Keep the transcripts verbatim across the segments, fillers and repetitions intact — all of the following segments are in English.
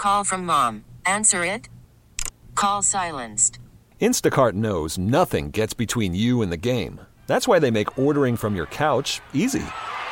call from mom. Answer it. Call silenced. Instacart knows nothing gets between you and the game. That's why they make ordering from your couch easy.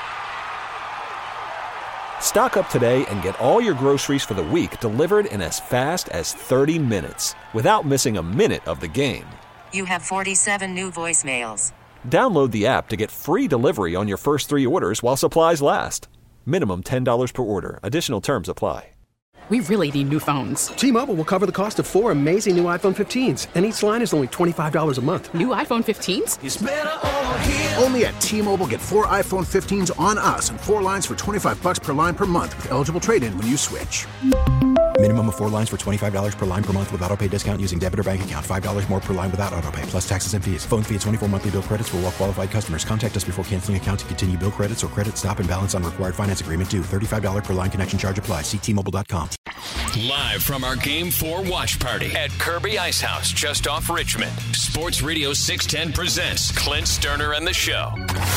Stock up today and get all your groceries for the week delivered in as fast as thirty minutes without missing a minute of the game. You have forty-seven new voicemails. Download the app to get free delivery on your first three orders while supplies last. Minimum ten dollars per order. Additional terms apply. We really need new phones. T-Mobile will cover the cost of four amazing new iPhone fifteens, and each line is only twenty-five dollars a month. New iPhone fifteens? It's better over here. Only at T-Mobile, get four iPhone fifteens on us and four lines for twenty-five bucks per line per month with eligible trade-in when you switch. Minimum of four lines for twenty-five dollars per line per month with autopay discount using debit or bank account. five dollars more per line without autopay, plus taxes and fees. Phone fee at twenty-four monthly bill credits for well-qualified customers. Contact us before canceling account to continue bill credits or credit stop and balance on required finance agreement due. thirty-five dollars per line connection charge applies. See T Mobile dot com. Live from our Game four watch party at Kirby Ice House just off Richmond. Sports Radio six ten presents Clint Sterner and the Show.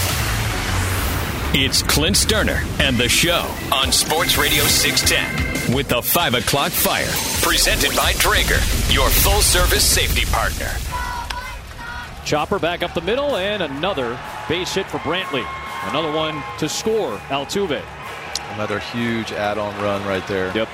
It's Clint Sterner and the Show on Sports Radio six ten with the five o'clock Fire. Presented by Draeger, your full-service safety partner. Chopper back up the middle and another base hit for Brantley. Another one to score, Altuve. Another huge add-on run right there. Yep.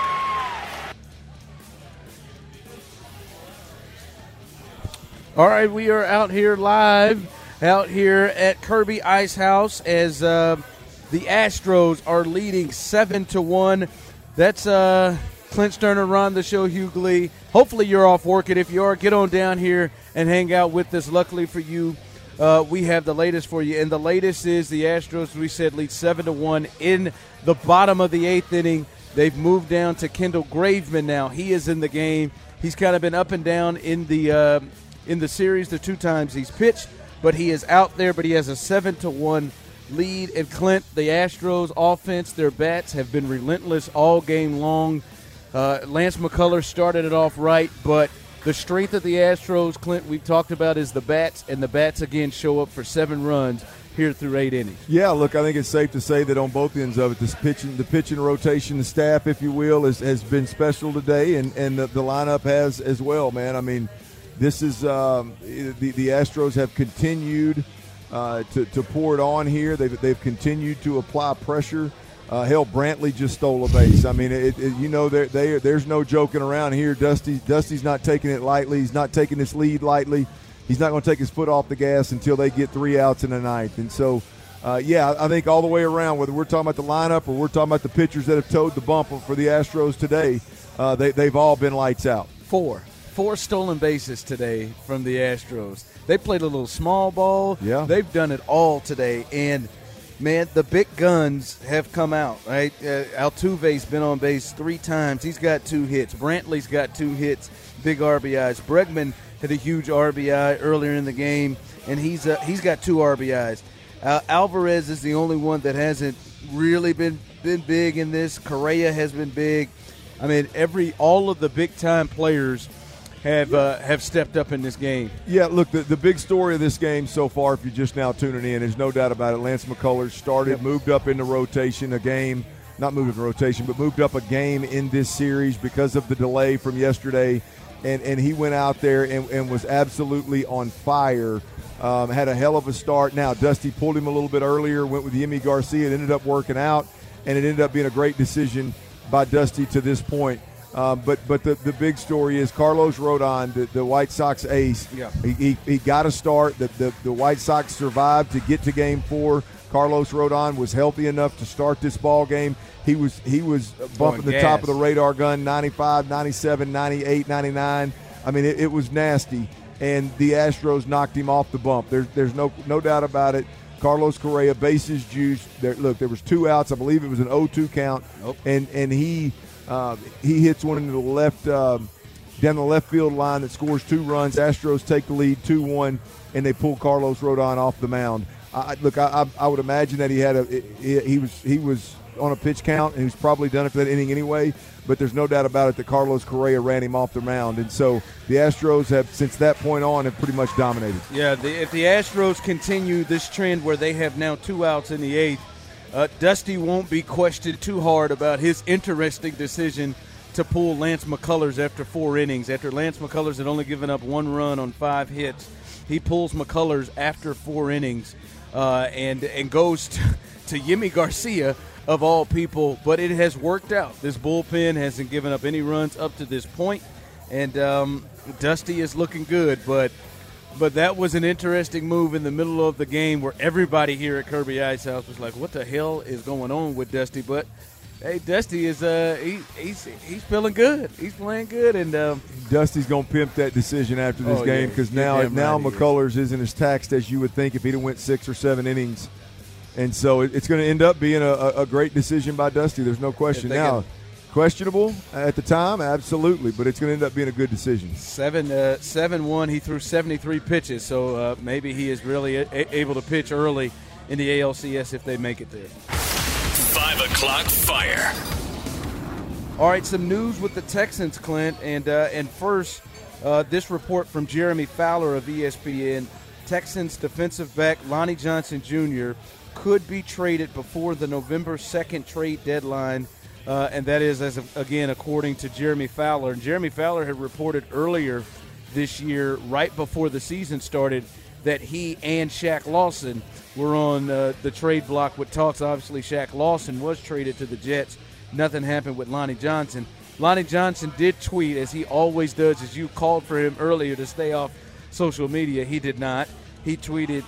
All right, we are out here live, out here at Kirby Ice House as uh, the Astros are leading seven to one. That's uh, Clint Sterner, Ron the Show, Hugh Glee. Hopefully you're off work, and if you are, get on down here and hang out with us. Luckily for you, uh, we have the latest for you, and the latest is the Astros, we said, lead seven to one in the bottom of the eighth inning. They've moved down to Kendall Graveman now. He is in the game. He's kind of been up and down in the uh, – in the series, the two times he's pitched, but he is out there, but he has a seven to one lead. And Clint, the Astros offense, their bats have been relentless all game long. Uh, Lance McCullers started it off right, but the strength of the Astros, Clint, we've talked about is the bats, and the bats again show up for seven runs here through eight innings. Yeah, look, I think it's safe to say that on both ends of it, this pitching, the pitching rotation, the staff, if you will, is, has been special today, and, and the, the lineup has as well, man. I mean, This is um, the the Astros have continued uh, to to pour it on here. They've they've continued to apply pressure. Uh, hell, Brantley just stole a base. I mean, it, it, you know, there they, there's no joking around here. Dusty Dusty's not taking it lightly. He's not taking this lead lightly. He's not going to take his foot off the gas until they get three outs in the ninth. And so, uh, yeah, I think all the way around, whether we're talking about the lineup or we're talking about the pitchers that have towed the bump for the Astros today, uh, they they've all been lights out. Four. Four stolen bases today from the Astros. They played a little small ball. Yeah. They've done it all today. And, man, the big guns have come out, right? Uh, Altuve's been on base three times. He's got two hits. Brantley's got two hits, big R B Is. Bregman had a huge R B I earlier in the game, and he's uh, he's got two R B Is. Uh, Alvarez is the only one that hasn't really been, been big in this. Correa has been big. I mean, every all of the big-time players – have uh, have stepped up in this game. Yeah, look, the, the big story of this game so far, if you're just now tuning in, there's no doubt about it. Lance McCullers started, yep. moved up into rotation a game, not moved into rotation, but moved up a game in this series because of the delay from yesterday, and, and he went out there and, and was absolutely on fire, um, had a hell of a start. Now, Dusty pulled him a little bit earlier, went with Yimi Garcia. It ended up working out, and it ended up being a great decision by Dusty to this point. Um, but but the, the big story is Carlos Rodon, the, the White Sox ace. Yeah. He, he, he got a start. The, the, the White Sox survived to get to game four. Carlos Rodon was healthy enough to start this ball game. He was he was bumping the gas. top of the radar gun, ninety-five, ninety-seven, ninety-eight, ninety-nine. I mean, it, it was nasty. And the Astros knocked him off the bump. There's there's no no doubt about it. Carlos Correa, bases juiced. There, look, there was two outs. I believe it was an oh two count. Nope. And and he – Uh, he hits one into the left, uh, down the left field line that scores two runs. Astros take the lead two one, and they pull Carlos Rodon off the mound. I, look, I, I would imagine that he had a he, he was he was on a pitch count, and he's probably done it for that inning anyway. But there's no doubt about it that Carlos Correa ran him off the mound, and so the Astros have, since that point on, have pretty much dominated. Yeah, the, if the Astros continue this trend where they have now two outs in the eighth, Uh, Dusty won't be questioned too hard about his interesting decision to pull Lance McCullers after four innings. After Lance McCullers had only given up one run on five hits, he pulls McCullers after four innings uh, and and goes to, to Yimi Garcia, of all people. But it has worked out. This bullpen hasn't given up any runs up to this point, and um, Dusty is looking good. But but that was an interesting move in the middle of the game where everybody here at Kirby Ice House was like, what the hell is going on with Dusty? But hey, Dusty is uh he, he's he's feeling good. He's playing good, and um, Dusty's gonna pimp that decision after this oh, game yeah, because you're now damn now right McCullers is. isn't as taxed as you would think if he'd have went six or seven innings, and so it, it's going to end up being a, a, a great decision by Dusty. There's no question. Now, questionable at the time, absolutely, but it's going to end up being a good decision. Seven uh, seven one. He threw seventy-three pitches, so uh, maybe he is really a- able to pitch early in the A L C S if they make it there. Five o'clock fire. All right, some news with the Texans, Clint, and uh, and first, uh, this report from Jeremy Fowler of E S P N: Texans defensive back Lonnie Johnson Junior could be traded before the November second trade deadline, uh, and that is, as of, again, according to Jeremy Fowler. And Jeremy Fowler had reported earlier this year, right before the season started, that he and Shaq Lawson were on uh, the trade block with talks. Obviously, Shaq Lawson was traded to the Jets. Nothing happened with Lonnie Johnson. Lonnie Johnson did tweet, as he always does, as you called for him earlier to stay off social media. He did not. He tweeted,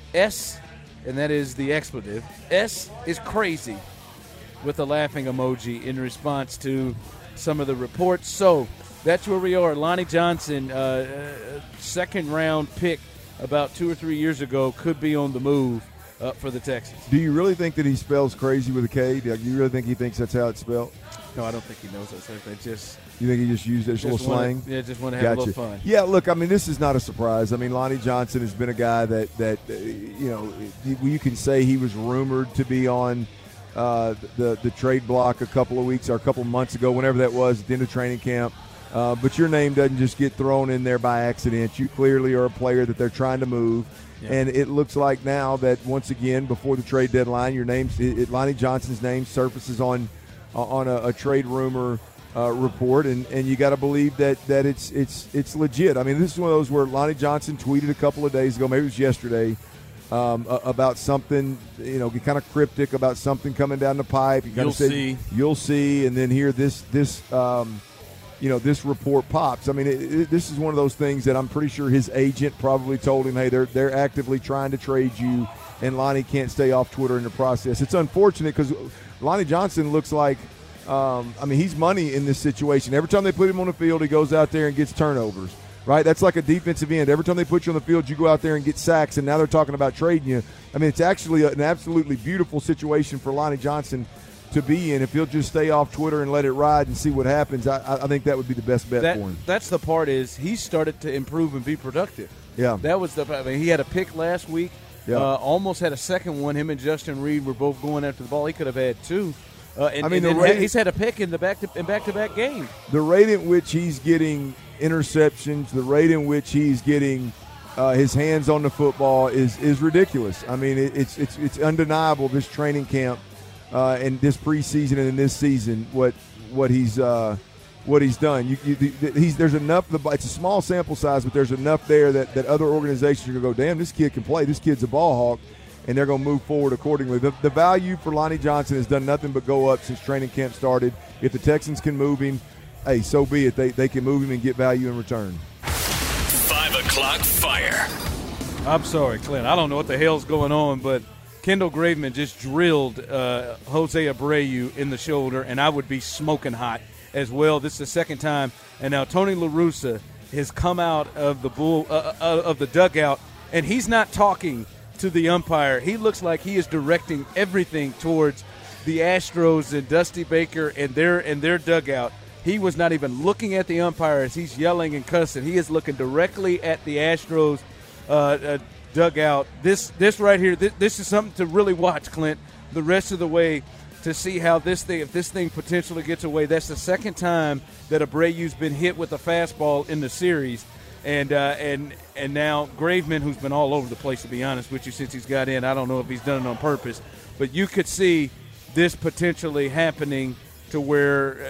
S, and that is the expletive, S is crazy, with a laughing emoji in response to some of the reports. So that's where we are. Lonnie Johnson, uh, second-round pick about two or three years ago, could be on the move uh, for the Texans. Do you really think that he spells crazy with a K? Do you really think he thinks that's how it's spelled? No, I don't think he knows that. So they just you think he just used it as a little wanna, slang? Yeah, just want to have gotcha. a little fun. Yeah, look, I mean, this is not a surprise. I mean, Lonnie Johnson has been a guy that that uh, you know you can say he was rumored to be on uh, the the trade block a couple of weeks or a couple of months ago, whenever that was, at the end of training camp. Uh, but your name doesn't just get thrown in there by accident. You clearly are a player that they're trying to move. Yeah. And it looks like now that, once again, before the trade deadline, your name, it, Lonnie Johnson's name surfaces on on a, a trade rumor uh, report, and, and you got to believe that that it's it's it's legit. I mean, this is one of those where Lonnie Johnson tweeted a couple of days ago, maybe it was yesterday, um, about something, you know, kind of cryptic about something coming down the pipe. You you'll said, see, you'll see, and then here this this. Um, you know, this report pops. I mean, it, it, this is one of those things that I'm pretty sure his agent probably told him, hey, they're they're actively trying to trade you, and Lonnie can't stay off Twitter in the process. It's unfortunate because Lonnie Johnson looks like, um, I mean, he's money in this situation. Every time they put him on the field, he goes out there and gets turnovers, right? That's like a defensive end. Every time they put you on the field, you go out there and get sacks, and now they're talking about trading you. I mean, it's actually an absolutely beautiful situation for Lonnie Johnson to be in. If he'll just stay off Twitter and let it ride and see what happens, I, I think that would be the best bet that, for him. That's the part is he started to improve and be productive. Yeah. That was the – I mean, he had a pick last week. Yeah. Uh, almost had a second one. Him and Justin Reed were both going after the ball. He could have had two. Uh, and, I mean, and the rate, he's had a pick in the back to, in back-to-back games. The rate at which he's getting interceptions, the rate in which he's getting uh, his hands on the football is is ridiculous. I mean, it, it's it's it's undeniable this training camp. Uh, and this preseason and in this season, what what he's uh, what he's done, you, you, he's there's enough. It's a small sample size, but there's enough there that, that other organizations are gonna go, damn, this kid can play. This kid's a ball hawk, and they're gonna move forward accordingly. The, the value for Lonnie Johnson has done nothing but go up since training camp started. If the Texans can move him, hey, so be it. They they can move him and get value in return. Five o'clock fire. I'm sorry, Clint. I don't know what the hell's going on, but Kendall Graveman just drilled uh, Jose Abreu in the shoulder, and I would be smoking hot as well. This is the second time, and now Tony La Russa has come out of the bull uh, uh, of the dugout, and he's not talking to the umpire. He looks like he is directing everything towards the Astros and Dusty Baker and their and their dugout. He was not even looking at the umpire as he's yelling and cussing. He is looking directly at the Astros uh, uh, dugout. This this right here, this, this is something to really watch, Clint, the rest of the way to see how this thing, if this thing potentially gets away. That's the second time that Abreu's been hit with a fastball in the series. And uh, and and now Graveman, who's been all over the place, to be honest with you, since he's got in. I don't know if he's done it on purpose. But you could see this potentially happening to where uh,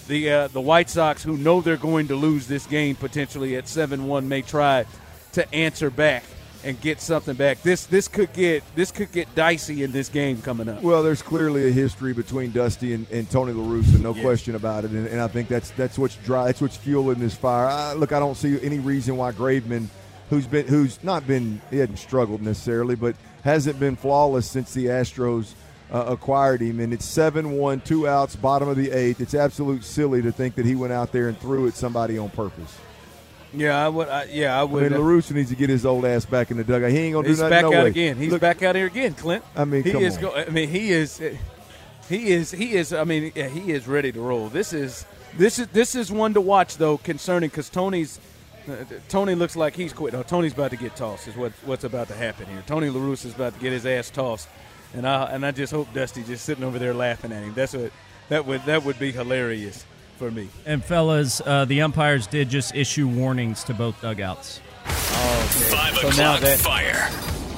The uh, the White Sox, who know they're going to lose this game potentially at seven one, may try to answer back and get something back. This this could get this could get dicey in this game coming up. Well, there's clearly a history between Dusty and, and Tony La Russa, no yeah. question about it. And, and I think that's that's what's dry, that's what's fueling this fire. I, look, I don't see any reason why Graveman, who's been who's not been he hadn't struggled necessarily, but hasn't been flawless since the Astros uh, acquired him. And it's seven one, two outs, bottom of the eighth. It's absolute silly to think that he went out there and threw at somebody on purpose. Yeah, I would. I, yeah, I would. I mean, La Russa needs to get his old ass back in the dugout. He ain't gonna do He's nothing. back no out way. again. He's Look, back out here again, Clint. I mean, he come is. on. Go, I mean, he is. He is. He is. I mean, yeah, he is ready to roll. This is. This is. This is one to watch though, concerning because Tony's. Uh, Tony looks like he's quit. No, Tony's about to get tossed. Is what what's about to happen here. Tony La Russa is about to get his ass tossed, and I and I just hope Dusty just sitting over there laughing at him. That's what that would that would be hilarious for me. And fellas, uh, the umpires did just issue warnings to both dugouts. Oh, okay. Five so o'clock now that, fire.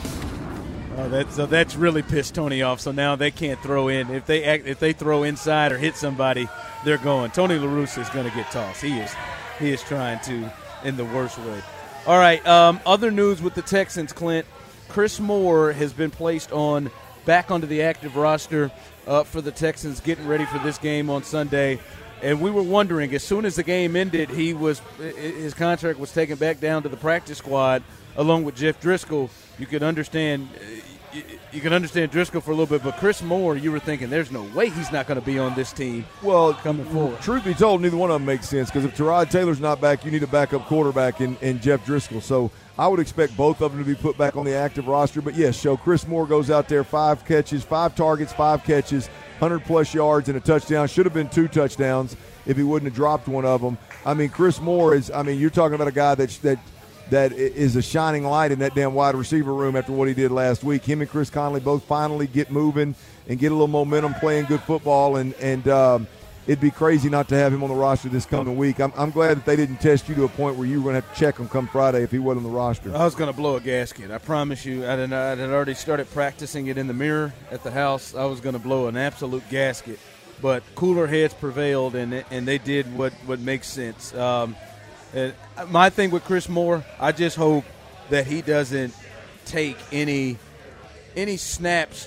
Oh, that, so that's really pissed Tony off. So now they can't throw in. If they act, if they throw inside or hit somebody, they're going. Tony La Russa is going to get tossed. He is he is trying to in the worst way. All right. Um, other news with the Texans, Clint. Chris Moore has been placed on back onto the active roster uh, for the Texans, getting ready for this game on Sunday. And we were wondering, as soon as the game ended, he was his contract was taken back down to the practice squad along with Jeff Driscoll. You could understand, you, you could understand Driscoll for a little bit, but Chris Moore, you were thinking, there's no way he's not going to be on this team. Well, coming forward. Truth be told, neither one of them makes sense because if Tyrod Taylor's not back, you need a backup quarterback in, in Jeff Driscoll. So I would expect both of them to be put back on the active roster. But yes, so Chris Moore goes out there, five catches, five targets, five catches. one hundred plus yards and a touchdown. Should have been two touchdowns if he wouldn't have dropped one of them. I mean, Chris Moore is, I mean, you're talking about a guy that that that is a shining light in that damn wide receiver room after what he did last week. Him and Chris Conley both finally get moving and get a little momentum playing good football, and, and um, it'd be crazy not to have him on the roster this coming week. I'm, I'm glad that they didn't test you to a point where you were going to have to check him come Friday if he wasn't on the roster. I was going to blow a gasket. I promise you. I had, I had already started practicing it in the mirror at the house. I was going to blow an absolute gasket. But cooler heads prevailed, and and they did what, what makes sense. Um, and my thing with Chris Moore, I just hope that he doesn't take any any snaps,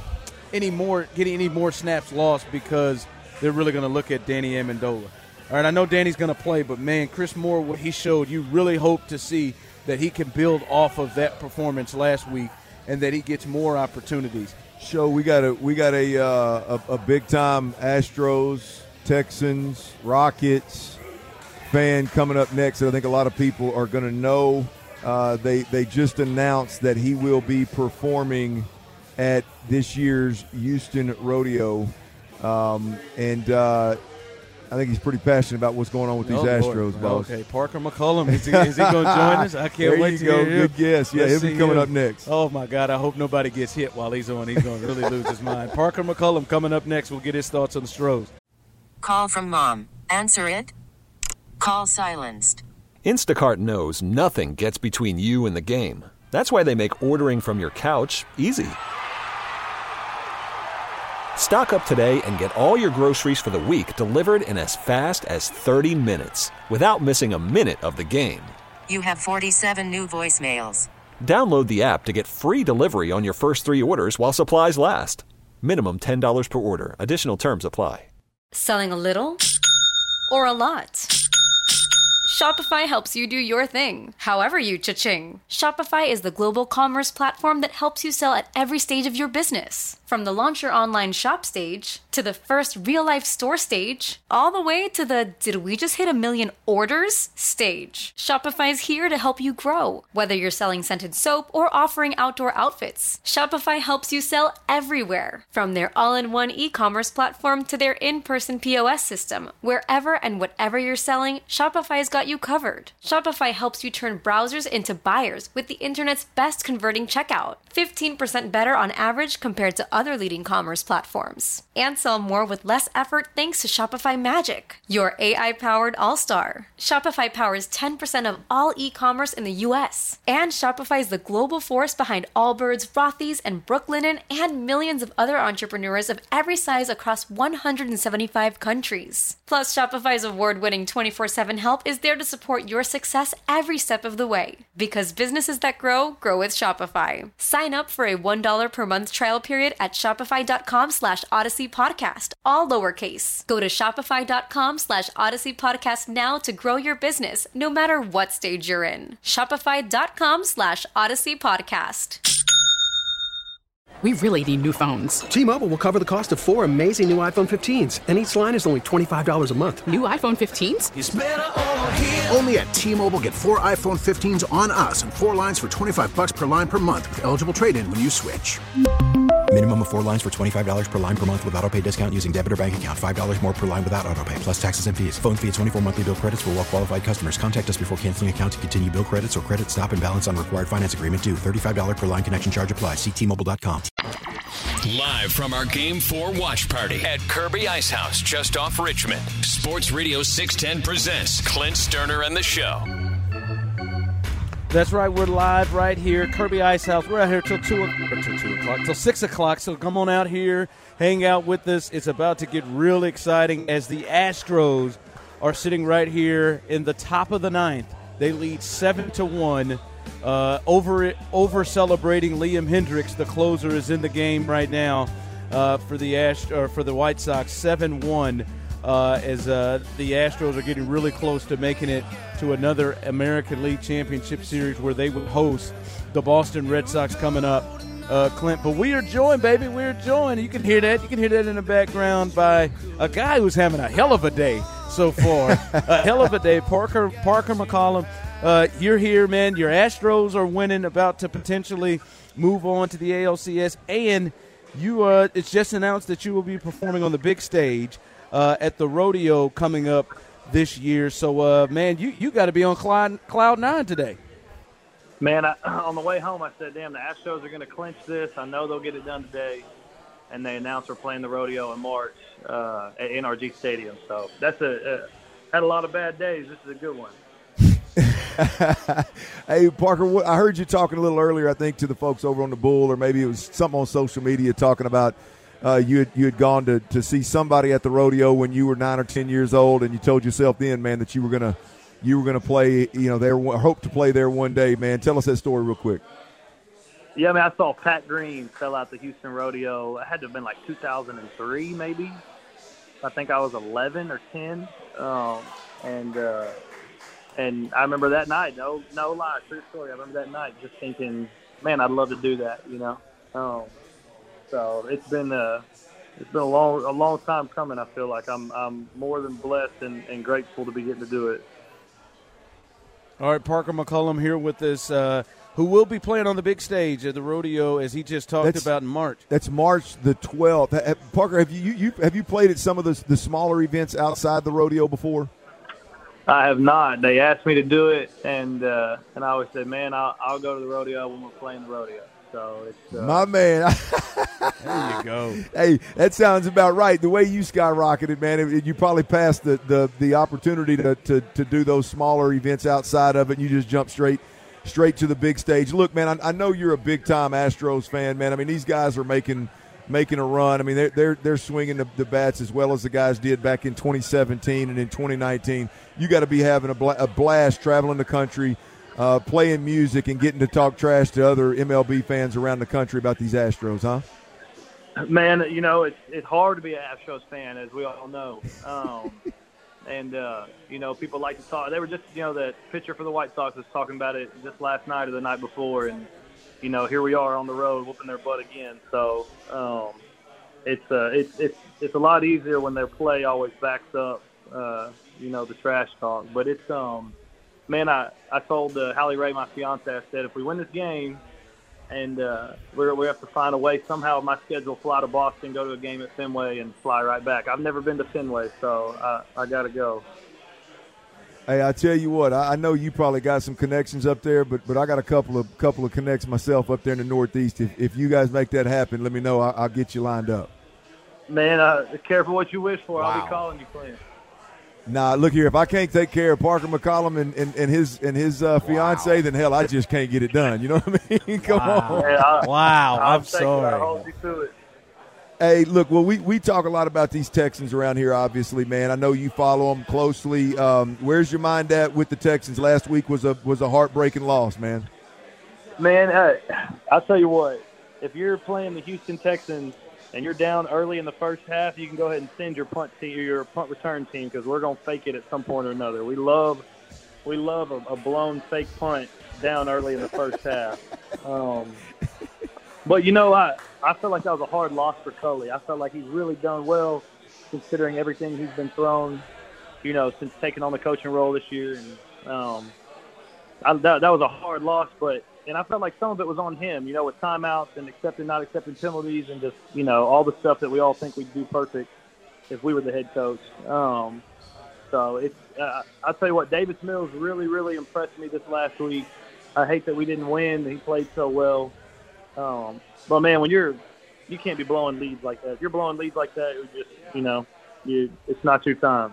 any more getting any more snaps lost because they're really going to look at Danny Amendola. All right, I know Danny's going to play, but, man, Chris Moore, what he showed, you really hope to see that he can build off of that performance last week and that he gets more opportunities. So we got a we got a uh, a, a big time Astros, Texans, Rockets fan coming up next that I think a lot of people are going to know. Uh, they they just announced that he will be performing at this year's Houston Rodeo, um, and uh, I think he's pretty passionate about what's going on with these oh, Astros, boss. Okay, Parker McCollum, is he, is he going to join us? I can't there wait you to go. hear him. Good guess. Yeah, Let's he'll be see coming him. up next. Oh, my God, I hope nobody gets hit while he's on. He's going to really lose his mind. Parker McCollum coming up next. We'll get his thoughts on the Stros. Call from mom. Answer it. Call silenced. Instacart knows nothing gets between you and the game. That's why they make ordering from your couch easy. Stock up today and get all your groceries for the week delivered in as fast as thirty minutes without missing a minute of the game. You have forty-seven new voicemails. Download the app to get free delivery on your first three orders while supplies last. Minimum ten dollars per order. Additional terms apply. Selling a little or a lot? Shopify helps you do your thing, however you cha-ching. Shopify is the global commerce platform that helps you sell at every stage of your business. From the launch your online shop stage, to the first real-life store stage, all the way to the did we just hit a million orders stage. Shopify is here to help you grow. Whether you're selling scented soap or offering outdoor outfits, Shopify helps you sell everywhere. From their all-in-one e-commerce platform to their in-person P O S system, wherever and whatever you're selling, Shopify's got you covered. Shopify helps you turn browsers into buyers with the internet's best converting checkout. fifteen percent better on average compared to other leading commerce platforms. And sell more with less effort thanks to Shopify Magic, your A I-powered all-star. Shopify powers ten percent of all e-commerce in the U S. And Shopify is the global force behind Allbirds, Rothy's, and Brooklinen, and millions of other entrepreneurs of every size across one hundred seventy-five countries. Plus, Shopify's award-winning twenty-four seven help is there to support your success every step of the way. Because businesses that grow, grow with Shopify. Sign up for a one dollar per month trial period at shopify.com slash Odyssey Podcast, all lowercase. Go to shopify.com slash Odyssey Podcast now to grow your business, no matter what stage you're in. Shopify.com slash Odyssey Podcast. We really need new phones. T-Mobile will cover the cost of four amazing new iPhone fifteens, and each line is only twenty-five dollars a month. New iPhone fifteens? It's better over here. Only at T-Mobile, get four iPhone fifteens on us and four lines for twenty-five bucks per line per month with eligible trade-in when you switch. Minimum of four lines for twenty-five dollars per line per month with autopay discount using debit or bank account. five dollars more per line without autopay, plus taxes and fees. Phone fee at twenty-four monthly bill credits for well-qualified customers. Contact us before canceling account to continue bill credits or credit stop and balance on required finance agreement due. thirty-five dollars per line connection charge applies. See T Mobile dot com. Live from our Game four watch party at Kirby Ice House just off Richmond, Sports Radio six ten presents Clint Sterner and the Show. That's right, we're live right here, Kirby Ice House. We're out here till two, or till two o'clock, till six o'clock. So come on out here, hang out with us. It's about to get real exciting as the Astros are sitting right here in the top of the ninth. They lead seven to one. Uh, over over celebrating Liam Hendricks, the closer, is in the game right now uh, for the Ast- or for the White Sox, seven one. Uh, as uh, the Astros are getting really close to making it to another American League Championship Series where they would host the Boston Red Sox coming up, uh, Clint. But we are joined, baby. We are joined. You can hear that. You can hear that in the background by a guy who's having a hell of a day so far. A hell of a day. Parker Parker McCollum, uh, you're here, man. Your Astros are winning, about to potentially move on to the A L C S. And you, uh, it's just announced that you will be performing on the big stage Uh, at the rodeo coming up this year. So, uh, man, you, you got to be on cloud, cloud nine today. Man, I, on the way home, I said, damn, the Astros are going to clinch this. I know they'll get it done today. And they announced we're playing the rodeo in March uh, at N R G Stadium. So that's a, a – had a lot of bad days. This is a good one. Hey, Parker, I heard you talking a little earlier, I think, to the folks over on the Bull, or maybe it was something on social media talking about – Uh, you had you had gone to, to see somebody at the rodeo when you were nine or ten years old, and you told yourself then, man, that you were gonna you were gonna play, you know, there, hope to play there one day, man. Tell us that story real quick. Yeah, I mean, I saw Pat Green sell out the Houston Rodeo. It had to have been like two thousand three, maybe. I think I was eleven or ten, um, and uh, and I remember that night. No, no lie, true story. I remember that night just thinking, man, I'd love to do that, you know. Um, So it's been a it's been a long a long time coming. I feel like I'm I'm more than blessed and, and grateful to be getting to do it. All right, Parker McCollum here with us, uh, who will be playing on the big stage at the rodeo, as he just talked that's, about in March. That's March the twelfth. Parker, have you, you have you played at some of the the smaller events outside the rodeo before? I have not. They asked me to do it, and uh, and I always said, man, I'll, I'll go to the rodeo when we're playing the rodeo. So it's, uh, my man. There you go. Hey, that sounds about right. The way you skyrocketed, man, it, you probably passed the, the, the opportunity to, to, to do those smaller events outside of it, and you just jumped straight straight to the big stage. Look, man, I, I know you're a big-time Astros fan, man. I mean, these guys are making making a run. I mean, they're they're, they're swinging the, the bats as well as the guys did back in twenty seventeen and in twenty nineteen. You got to be having a, bla- a blast traveling the country, Uh, playing music and getting to talk trash to other M L B fans around the country about these Astros, huh? Man, you know, it's it's hard to be an Astros fan, as we all know. Um, and, uh, you know, people like to talk. They were just, you know, the pitcher for the White Sox was talking about it just last night or the night before. And, you know, here we are on the road whooping their butt again. So um, it's, uh, it's, it's, it's a lot easier when their play always backs up, uh, you know, the trash talk. But it's um, – Man, I, I told uh, Hallie Ray, my fiance, I said, if we win this game and uh, we're, we have to find a way somehow my schedule, fly to Boston, go to a game at Fenway, and fly right back. I've never been to Fenway, so I, I got to go. Hey, I tell you what, I, I know you probably got some connections up there, but but I got a couple of couple of connects myself up there in the Northeast. If, if you guys make that happen, let me know. I, I'll get you lined up. Man, uh, careful what you wish for. Wow. I'll be calling you, Clint. Nah, look here. If I can't take care of Parker McCollum and, and, and his and his uh, fiance, wow. then hell, I just can't get it done. You know what I mean? Come wow. on. Man, I, wow, I'm, I'm sorry. I'll hold you to it. Hey, look, well, we, we talk a lot about these Texans around here, obviously, man. I know you follow them closely. Um, where's your mind at with the Texans? Last week was a was a heartbreaking loss, man. Man, uh, I'll tell you what. If you're playing the Houston Texans and you're down early in the first half, you can go ahead and send your punt team, your punt return team, because we're gonna fake it at some point or another. We love we love a, a blown fake punt down early in the first half. Um, but you know, I. I felt like that was a hard loss for Culley. I felt like he's really done well considering everything he's been thrown, you know, since taking on the coaching role this year. And um, I, that, that was a hard loss, but and I felt like some of it was on him, you know, with timeouts and accepting, not accepting penalties and just, you know, all the stuff that we all think we'd do perfect if we were the head coach. Um, so it's, uh, I'll tell you what, Davis Mills really, really impressed me this last week. I hate that we didn't win. He played so well. Um, but man, when you're, you can't be blowing leads like that. If you're blowing leads like that, it would just, you know, you, it's not your time.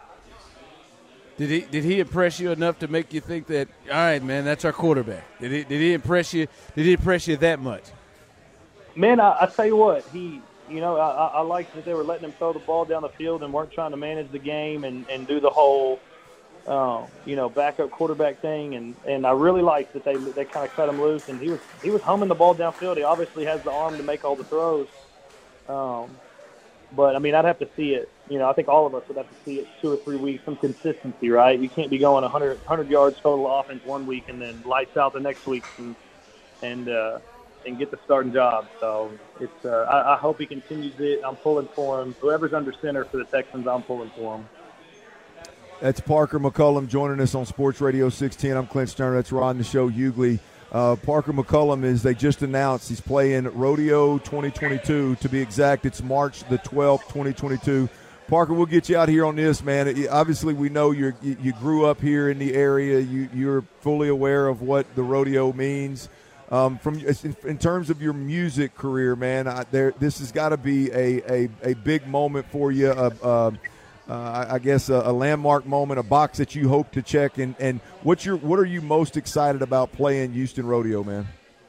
Did he did he impress you enough to make you think that, all right, man, that's our quarterback? Did he did he impress you? Did he impress you that much? Man, I, I tell you what, he, you know, I, I liked that they were letting him throw the ball down the field and weren't trying to manage the game and, and do the whole, um, you know, backup quarterback thing, and, and I really liked that they they kind of cut him loose, and he was he was humming the ball downfield. He obviously has the arm to make all the throws, um, but I mean, I'd have to see it. You know, I think all of us would have to see it two or three weeks, some consistency, right? You can't be going one hundred, one hundred yards total offense one week and then lights out the next week and and uh, and get the starting job. So it's uh, I, I hope he continues it. I'm pulling for him. Whoever's under center for the Texans, I'm pulling for him. That's Parker McCollum joining us on Sports Radio six ten. I'm Clint Sterner. That's Ron the Show Hughley. Uh, Parker McCollum is, they just announced he's playing Rodeo twenty twenty-two. To be exact, it's March the twelfth, twenty twenty-two. Parker, we'll get you out here on this, man. Obviously, we know you're, you you grew up here in the area. You, you're fully aware of what the rodeo means. Um, from in, in terms of your music career, man, I, there this has got to be a, a, a big moment for you. Uh, uh, uh, I guess a, a landmark moment, a box that you hope to check. And, and what's your what are you most excited about playing Houston Rodeo, man?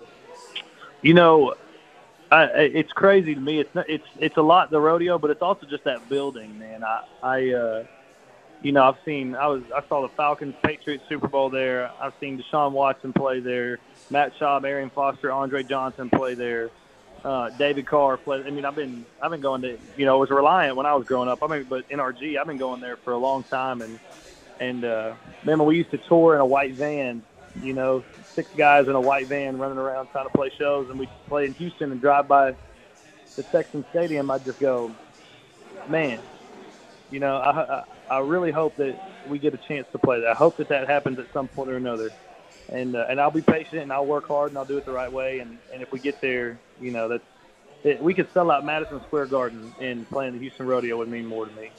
You know, I, it's crazy to me. It's not, it's it's a lot, the rodeo, but it's also just that building, man. I, I uh, you know, I've seen I was I saw the Falcons Patriots Super Bowl there. I've seen Deshaun Watson play there, Matt Schaub, Arian Foster, Andre Johnson play there, uh, David Carr play. I mean, I've been I've been going to, you know, it was Reliant when I was growing up. I mean, but N R G, I've been going there for a long time, and and uh, remember we used to tour in a white van. You know, six guys in a white van running around trying to play shows, and we play in Houston and drive by the Texans Stadium. I just go, man, you know, I, I I really hope that we get a chance to play that. I hope that that happens at some point or another, and uh, and I'll be patient and I'll work hard and I'll do it the right way. And, and if we get there, you know, that's it, we could sell out Madison Square Garden, and playing the Houston Rodeo would mean more to me.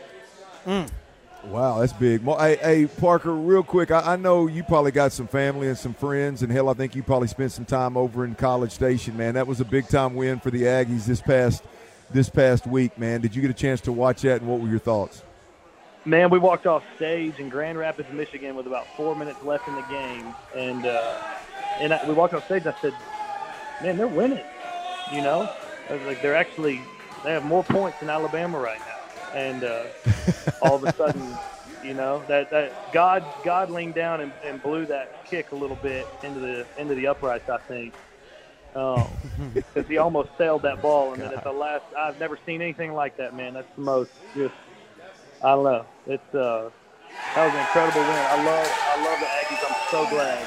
Mm. Wow, that's big. Hey, hey Parker, real quick, I, I know you probably got some family and some friends, and hell, I think you probably spent some time over in College Station, man. That was a big-time win for the Aggies this past this past week, man. Did you get a chance to watch that, and what were your thoughts? Man, we walked off stage in Grand Rapids, Michigan with about four minutes left in the game, and uh, and I, we walked off stage, and I said, man, they're winning, you know? I was like, they're actually – they have more points than Alabama right now. And uh, all of a sudden, you know, that, that God God leaned down and, and blew that kick a little bit into the into the uprights, I think, because um, he almost sailed that ball. And God. Then at the last, I've never seen anything like that, man. That's the most just, I don't know. It's uh, that was an incredible win. I love I love the Aggies. I'm so glad.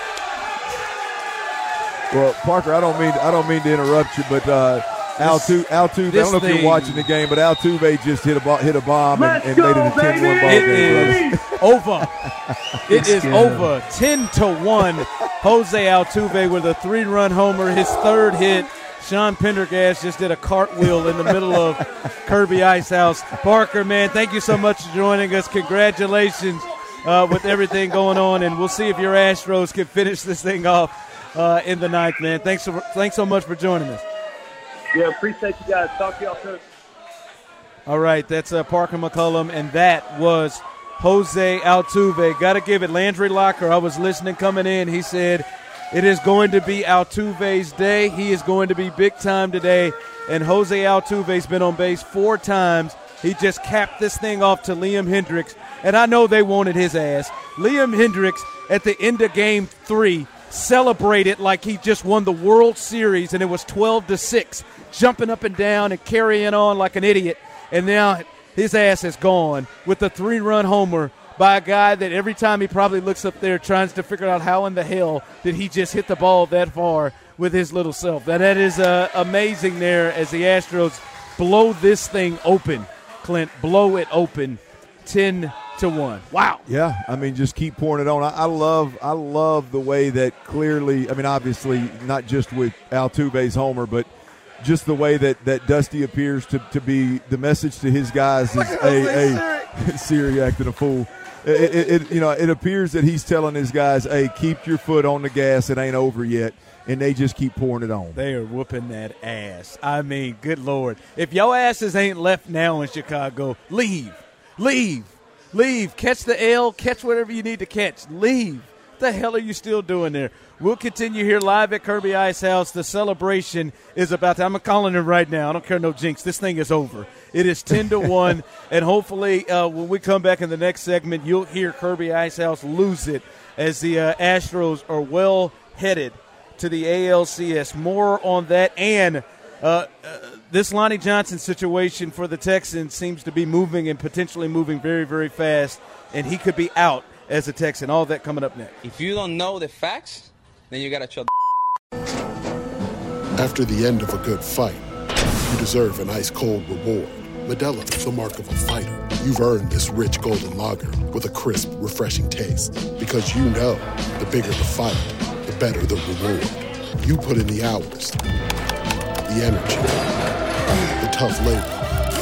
Well, Parker, I don't mean I don't mean to interrupt you, but. Uh, Altuve, Altuve, I don't know if you're watching the game, but Altuve just hit a bo- hit a bomb and, and go, made it a ten one ball it game. Is over. It is good. Over. ten to one. Jose Altuve with a three-run homer, his third hit. Sean Pendergast just did a cartwheel in the middle of Kirby Ice House. Parker, man, thank you so much for joining us. Congratulations uh, with everything going on, and we'll see if your Astros can finish this thing off uh, in the ninth, man. Thanks so, thanks so much for joining us. Yeah, appreciate you guys. Talk to y'all soon. All right, that's uh, Parker McCollum, and that was Jose Altuve. Got to give it. Landry Locker, I was listening coming in. He said it is going to be Altuve's day. He is going to be big time today, and Jose Altuve's been on base four times. He just capped this thing off to Liam Hendriks, and I know they wanted his ass. Liam Hendriks, at the end of game three, celebrated like he just won the World Series, and it was twelve to six, jumping up and down and carrying on like an idiot. And now his ass is gone with a three-run homer by a guy that every time he probably looks up there tries to figure out how in the hell did he just hit the ball that far with his little self. That, that is uh, amazing there as the Astros blow this thing open, Clint, blow it open ten to one. Wow. Yeah, I mean, just keep pouring it on. I, I love I love the way that clearly, I mean, obviously not just with Altuve's homer, but just the way that, that Dusty appears to, to be the message to his guys is a, a Siri acting a fool. It, it, it, you know, it appears that he's telling his guys, hey, keep your foot on the gas. It ain't over yet. And they just keep pouring it on. They are whooping that ass. I mean, good Lord. If your asses ain't left now in Chicago, leave. Leave. Leave. Catch the L. Catch whatever you need to catch. Leave. What the hell are you still doing there? We'll continue here live at Kirby Ice House. The celebration is about to – I'm calling it right now. I don't care no jinx. This thing is over. It is ten to one, and hopefully uh, when we come back in the next segment, you'll hear Kirby Ice House lose it as the uh, Astros are well headed to the A L C S. More on that, and uh, uh, this Lonnie Johnson situation for the Texans seems to be moving and potentially moving very, very fast, and he could be out as a Texan. All that coming up next. If you don't know the facts, then you got to shut the After the end of a good fight, you deserve an ice-cold reward. Modelo is the mark of a fighter. You've earned this rich golden lager with a crisp, refreshing taste. Because you know, the bigger the fight, the better the reward. You put in the hours, the energy, the tough labor.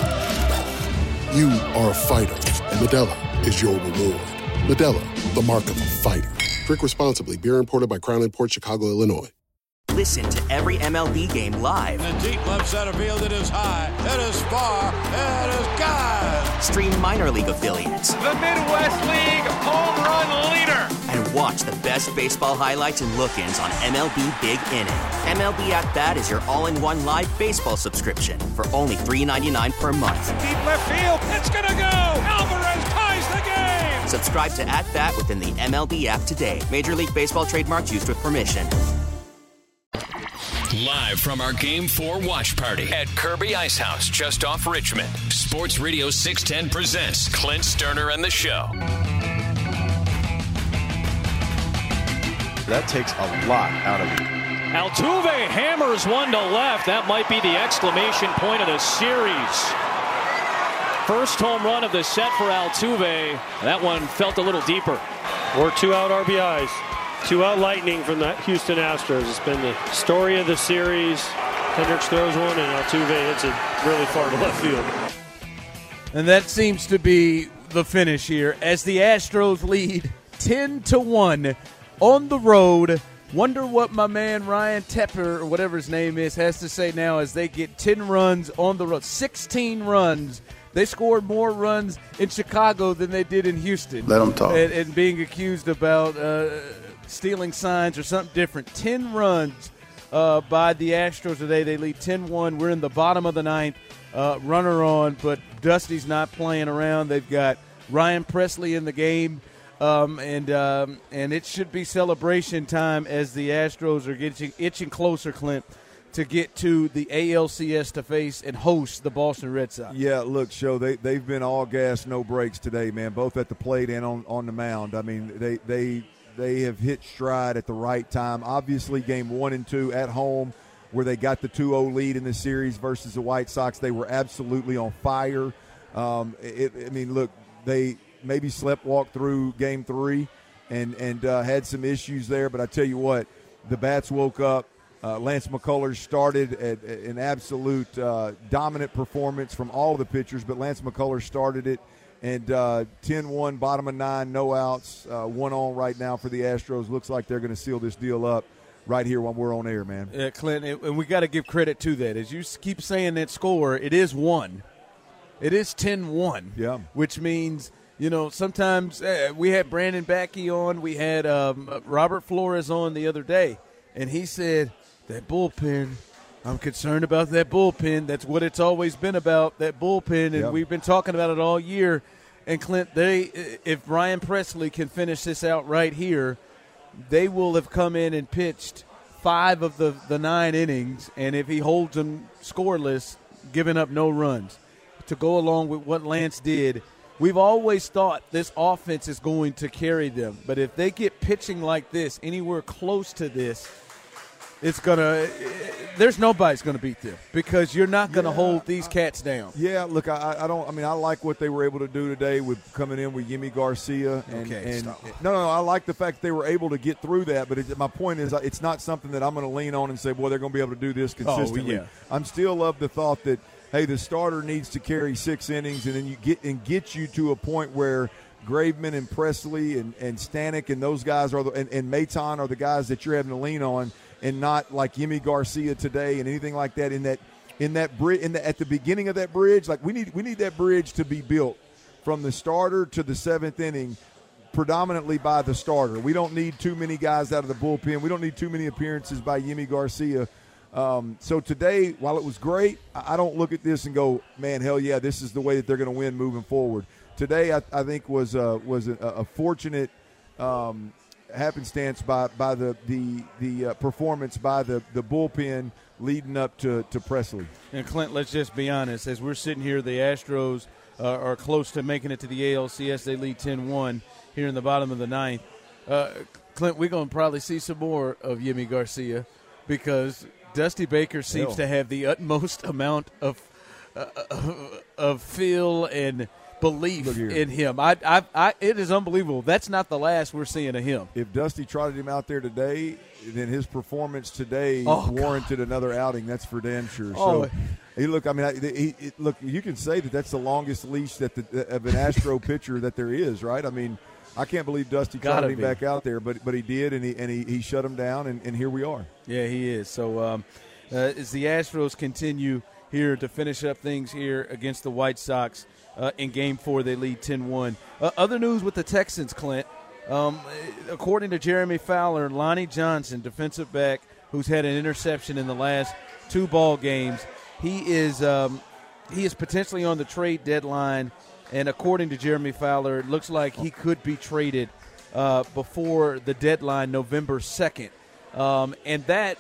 You are a fighter, and Modelo is your reward. Modelo, the mark of a fighter. Drink responsibly. Beer imported by Crown Imports, Chicago, Illinois. Listen to every M L B game live. In the deep left center field, it is high, it is far, it is gone. Stream minor league affiliates. The Midwest League home run leader. And watch the best baseball highlights and look-ins on M L B Big Inning. M L B At Bat is your all-in-one live baseball subscription for only three ninety-nine per month. Deep left field, it's gonna go. Alvarez ties the game. Subscribe to At Bat within the M L B app today. Major League Baseball trademarks used with permission. Live from our Game four watch party at Kirby Ice House, just off Richmond. Sports Radio six ten presents Clint Sterner and the Show. That takes a lot out of you. Altuve hammers one to left. That might be the exclamation point of the series. First home run of the set for Altuve. That one felt a little deeper. Or two out R B Is. Two out lightning from the Houston Astros. It's been the story of the series. Hendricks throws one, and Altuve hits it really far to left field. And that seems to be the finish here as the Astros lead ten to one on the road. Wonder what my man Ryan Tepper, or whatever his name is, has to say now as they get ten runs on the road. sixteen runs. They scored more runs in Chicago than they did in Houston. Let them talk. And, and being accused about uh, stealing signs or something different. ten runs uh, by the Astros today. They lead ten one. We're in the bottom of the ninth. Uh, runner on, but Dusty's not playing around. They've got Ryan Presley in the game. Um, and um, and it should be celebration time as the Astros are getting itching closer, Clint, to get to the A L C S to face and host the Boston Red Sox. Yeah, look, Show, they, they've been all gas, no breaks today, man, both at the plate and on, on the mound. I mean, they, they they have hit stride at the right time. Obviously, game one and two at home where they got the two oh lead in the series versus the White Sox, they were absolutely on fire. Um, it, I mean, look, they maybe sleptwalked through game three and, and uh, had some issues there, but I tell you what, the bats woke up. Uh, Lance McCullers started at, at an absolute uh, dominant performance from all of the pitchers, but Lance McCullers started it, and uh, ten one, bottom of nine, no outs, uh, one on right now for the Astros. Looks like they're going to seal this deal up right here while we're on air, man. Yeah, Clint, and we got to give credit to that. As you keep saying that score, it is one. It is ten one. Yeah. Which means, you know, sometimes uh, we had Brandon Backey on. We had um, Robert Flores on the other day, and he said that bullpen, I'm concerned about that bullpen. That's what it's always been about, that bullpen, and Yep. we've been talking about it all year. And, Clint, they if Ryan Presley can finish this out right here, they will have come in and pitched five of the, the nine innings, and if he holds them scoreless, giving up no runs, to go along with what Lance did, we've always thought this offense is going to carry them. But if they get pitching like this, anywhere close to this, it's going to – there's nobody's going to beat them because you're not going to Yeah, hold these cats down. Yeah, look, I, I don't. I mean, I like what they were able to do today with coming in with Yimi Garcia. And, Okay, and stop. no, no, I like the fact that they were able to get through that. But it, my point is, it's not something that I'm going to lean on and say, boy, they're going to be able to do this consistently. yeah. I'm still of the thought that, hey, the starter needs to carry six innings, and then you get and get you to a point where Graveman and Presley and, and Stanek and those guys are the, and, and Maton are the guys that you're having to lean on. And not like Yimi Garcia today and anything like that in that in that bridge in the, at the beginning of that bridge. Like we need we need that bridge to be built from the starter to the seventh inning, predominantly by the starter. We don't need too many guys out of the bullpen. We don't need too many appearances by Yimi Garcia. Um, so today, while it was great, I, I don't look at this and go, man, hell yeah, this is the way that they're going to win moving forward. Today, I, I think was uh, was a, a fortunate. Um, happenstance by by the the the uh, performance by the the bullpen leading up to to Presley. And Clint, let's just be honest. As we're sitting here, the Astros uh, are close to making it to the A L C S. They lead ten one here in the bottom of the ninth. Uh, Clint, we're going to probably see some more of Yimi Garcia because Dusty Baker seems Hell. to have the utmost amount of uh, of feel and belief in him. I, I, I, it is unbelievable. That's not the last we're seeing of him. If Dusty trotted him out there today, then his performance today Oh, warranted God. another outing. That's for damn sure. Oh. So, hey, look, I mean, I, he, he, look, you can say that that's the longest leash that the, of an Astro pitcher that there is, right? I mean, I can't believe Dusty Gotta trotted him be. back out there, but but he did, and he and he, he shut him down, and, and here we are. Yeah, he is. So um, uh, as the Astros continue here to finish up things here against the White Sox, uh, in Game four they lead ten one. Uh, other news with the Texans, Clint. Um, according to Jeremy Fowler, Lonnie Johnson, defensive back, who's had an interception in the last two ball games, he is um, he is potentially on the trade deadline. And according to Jeremy Fowler, it looks like he could be traded uh, before the deadline, November second. Um, and that,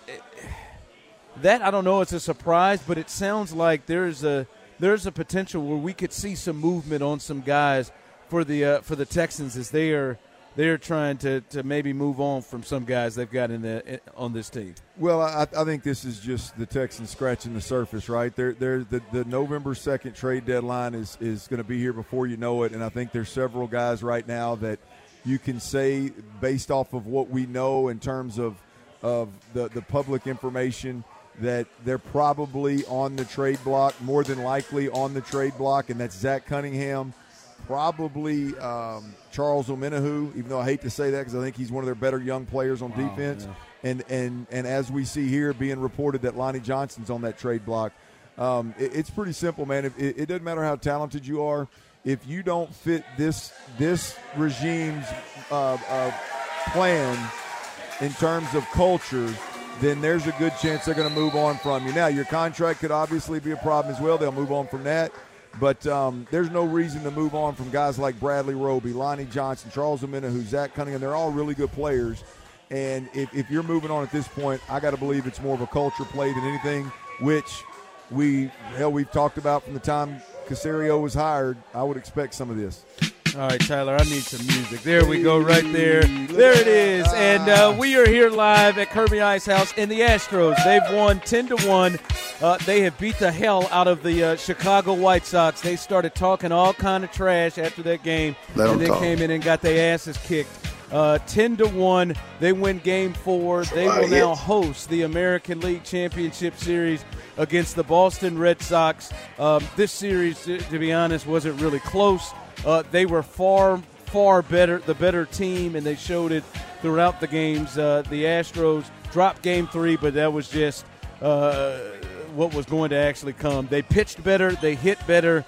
that I don't know, it's a surprise, but it sounds like there's a there's a potential where we could see some movement on some guys for the uh, for the Texans as they are they're trying to, to maybe move on from some guys they've got in the on this team. Well, I, I think this is just the Texans scratching the surface, right? They're, they're, the, the November second trade deadline is, is going to be here before you know it, and I think there's several guys right now that you can say, based off of what we know in terms of, of the, the public information, that they're probably on the trade block, more than likely on the trade block, and that's Zach Cunningham, probably um, Charles Omenihu, even though I hate to say that because I think he's one of their better young players on Wow, defense. yeah. And, and and as we see here being reported that Lonnie Johnson's on that trade block, um, it, it's pretty simple, man. If, it, it doesn't matter how talented you are. If you don't fit this this regime's uh, uh, plan in terms of culture, then there's a good chance they're going to move on from you. Now, your contract could obviously be a problem as well. They'll move on from that. But um, there's no reason to move on from guys like Bradley Roby, Lonnie Johnson, Charles Omenihu, Zach Cunningham. They're all really good players. And if, if you're moving on at this point, I got to believe it's more of a culture play than anything, which we, hell, we've talked about from the time Caserio was hired. I would expect some of this. All right, Tyler, I need some music. There we go, right there. There it is. And uh, we are here live at Kirby Ice House. And the Astros, they've won ten to one. Uh, they have beat the hell out of the uh, Chicago White Sox. They started talking all kind of trash after that game. Let and them they talk. came in and got their asses kicked. Uh, ten to one. They win Game four. They will now host the American League Championship Series against the Boston Red Sox. Um, this series, to, to be honest, wasn't really close. Uh, they were far, far better, the better team, and they showed it throughout the games. Uh, the Astros dropped Game three, but that was just uh, what was going to actually come. They pitched better. They hit better.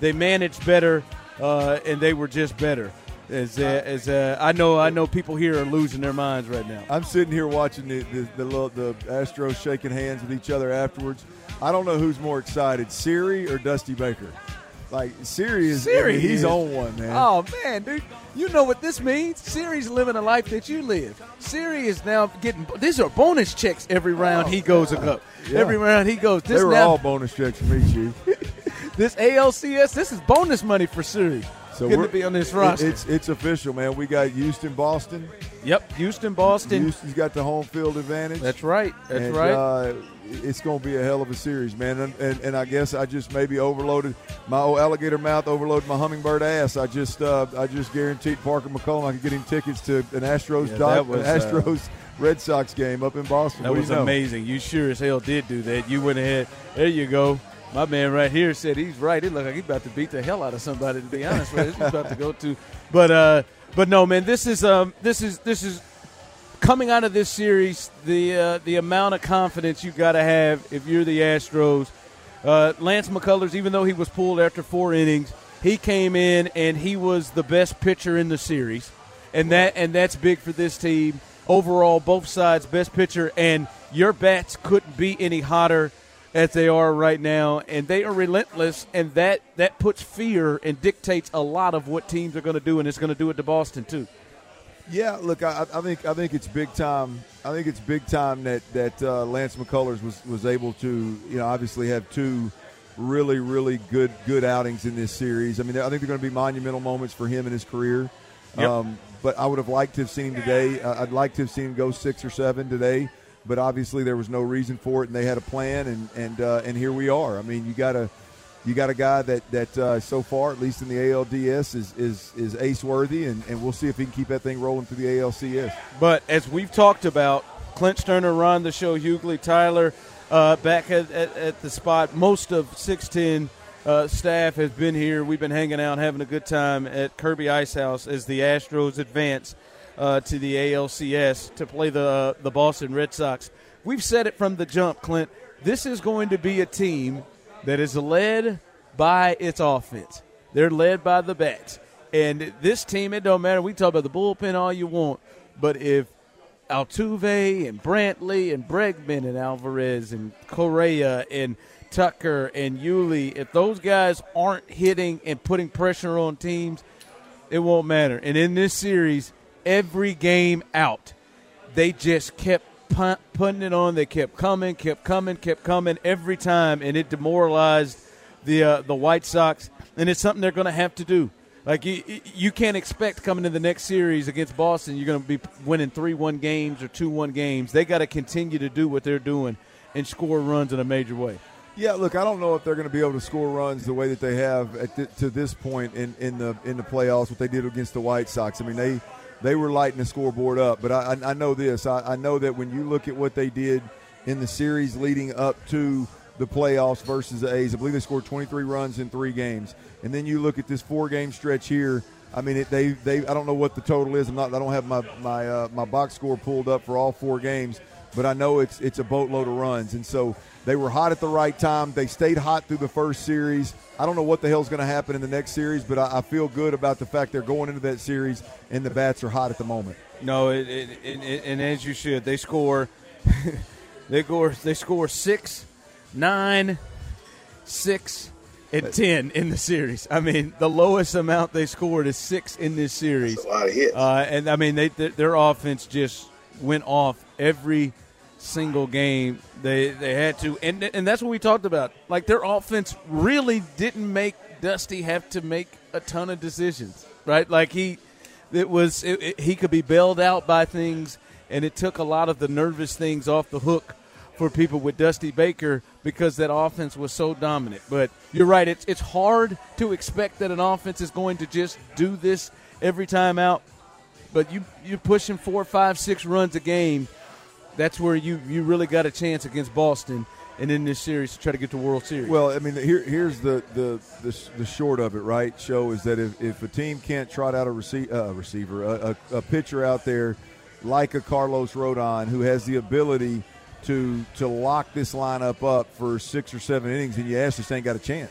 they managed better, uh, and they were just better. As, uh, as uh, I know, I know people here are losing their minds right now. I'm sitting here watching the the, the, little, the Astros shaking hands with each other afterwards. I don't know who's more excited, Siri or Dusty Baker. Like, Siri is Siri I mean, he's is. on one, man. Oh, man, dude. You know what this means? Siri's living a life that you live. Siri is now getting – these are bonus checks every round oh, he goes up. Yeah. Every round he goes. This they were now, all bonus checks for me, Chief. This A L C S, this is bonus money for Siri. So good to be on this roster. It's it's official, man. We got Houston, Boston. Yep, Houston, Boston. Houston's got the home field advantage. That's right. That's and, right. Uh, it's going to be a hell of a series, man. And, and and I guess I just maybe overloaded my old alligator mouth, overloaded my hummingbird ass. I just uh, I just guaranteed Parker McCollum I could get him tickets to an Astros yeah, dot, was, an Astros uh, Red Sox game up in Boston. That what was you know? amazing. You sure as hell did do that. You went ahead. There you go. My man right here said he's right. It looked like he's about to beat the hell out of somebody, to be honest with you. He's about to go to. But uh, but no, man, this is um this is this is coming out of this series, the uh, the amount of confidence you got to have if you're the Astros. Uh, Lance McCullers, even though he was pulled after four innings, he came in and he was the best pitcher in the series. And that and that's big for this team. Overall, both sides, best pitcher, and your bats couldn't be any hotter as they are right now, and they are relentless, and that, that puts fear and dictates a lot of what teams are going to do, and it's going to do it to Boston too. Yeah, look, I, I think I think it's big time. I think it's big time that that uh, Lance McCullers was, was able to, you know, obviously have two really really good good outings in this series. I mean, I think they're going to be monumental moments for him in his career. Yep. Um, but I would have liked to have seen him today. Uh, I'd like to have seen him go six or seven today. But obviously there was no reason for it, and they had a plan, and and uh, and here we are. I mean, you got a you got a guy that that uh, so far, at least in the A L D S, is is is ace worthy, and, and we'll see if he can keep that thing rolling through the A L C S. But as we've talked about, Clint Sterner, Ron the Show, Hughley, Tyler, uh, back at, at, at the spot. Most of six ten uh, staff has been here. We've been hanging out, having a good time at Kirby Ice House as the Astros advance Uh, to the A L C S to play the uh, the Boston Red Sox. We've said it from the jump, Clint. This is going to be a team that is led by its offense. They're led by the bats. And this team, it don't matter. We talk about the bullpen all you want, but if Altuve and Brantley and Bregman and Alvarez and Correa and Tucker and Yuli, if those guys aren't hitting and putting pressure on teams, it won't matter. And in this series, every game out, they just kept punt, putting it on. They kept coming, kept coming, kept coming every time, and it demoralized the uh, the White Sox. And it's something they're going to have to do. Like you, you can't expect coming to the next series against Boston, you're going to be winning three one games or two one games. They got to continue to do what they're doing and score runs in a major way. Yeah, look, I don't know if they're going to be able to score runs the way that they have at th- to this point in, in the in the playoffs. What they did against the White Sox. I mean, they. They were lighting the scoreboard up, but I, I know this. I, I know that when you look at what they did in the series leading up to the playoffs versus the A's, I believe they scored twenty-three runs in three games. And then you look at this four-game stretch here. I mean, it, they they I don't know what the total is. I'm not. I don't have my my uh, my box score pulled up for all four games, but I know it's it's a boatload of runs. And so they were hot at the right time. They stayed hot through the first series. I don't know what the hell's going to happen in the next series, but I, I feel good about the fact they're going into that series and the bats are hot at the moment. No, it, it, it, it, and as you should, they score. they score. They score six, nine, six, and ten in the series. I mean, the lowest amount they scored is six in this series. That's a lot of hits. Uh, and I mean, they, their offense just went off every single game. They they had to, and and that's what we talked about. Like, their offense really didn't make Dusty have to make a ton of decisions, right? Like he, it was it, it, he could be bailed out by things, and it took a lot of the nervous things off the hook for people with Dusty Baker because that offense was so dominant. But you're right; it's it's hard to expect that an offense is going to just do this every time out. But you you're pushing four, five, six runs a game. That's where you, you really got a chance against Boston and in this series to try to get to World Series. Well, I mean, here, here's the, the, the, the short of it, right, Show, is that if, if a team can't trot out a, rece- uh, receiver, a, a, a pitcher out there like a Carlos Rodon who has the ability to to lock this lineup up for six or seven innings, and you just ain't got a chance.